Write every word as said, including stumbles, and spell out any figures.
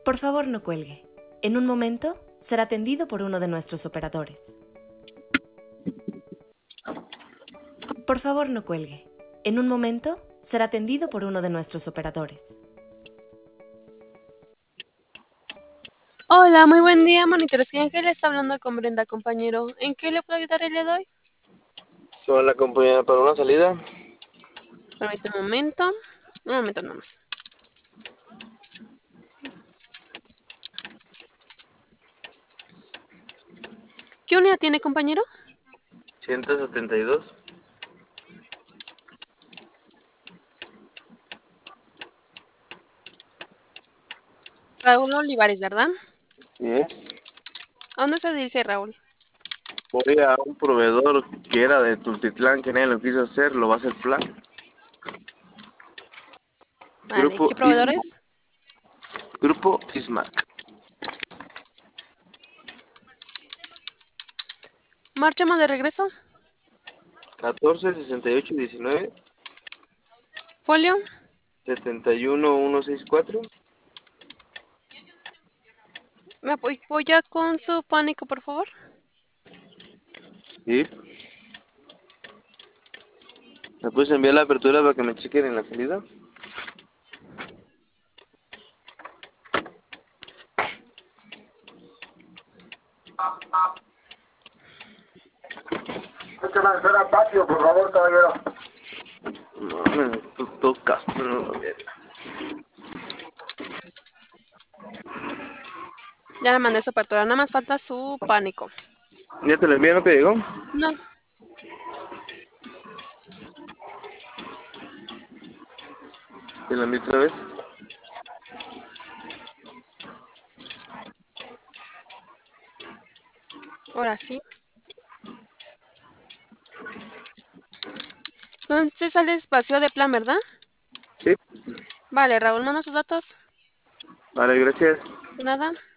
Por favor, no cuelgue. En un momento será atendido por uno de nuestros operadores. Por favor, no cuelgue. En un momento será atendido por uno de nuestros operadores. Hola, muy buen día, Monitores Ángel está hablando con Brenda, compañero. ¿En qué le puedo ayudar el día de hoy? Son la compañía para una salida. Permítame un momento. Un momento nomás. ¿Qué unidad tiene, compañero? ciento setenta y dos. Raúl Olivares, ¿verdad? Sí es. ¿A dónde se dirige Raúl? Voy a un proveedor que era de Tultitlán, que nadie lo quiso hacer, lo va a hacer Plan. Vale, Grupo ¿qué proveedor Ismark. es? Grupo Ismark. Marchamos de regreso. catorce sesenta y ocho diecinueve Folio. setenta y uno ciento sesenta y cuatro. ¿Me apoya con su pánico, por favor? Sí. ¿Me puedes enviar la apertura para que me chequen en la salida? Hay que lanzar a patio, por favor, caballero. No, me tocas, pero no, mierda. Ya le mandé su apertura, nada más falta su pánico. ¿Ya te lo envié? ¿No te llegó? No. ¿Te lo envié otra vez? Ahora sí. Entonces sale vacío de plan, ¿verdad? Sí. Vale, Raúl, manda sus datos. Vale, gracias. De nada.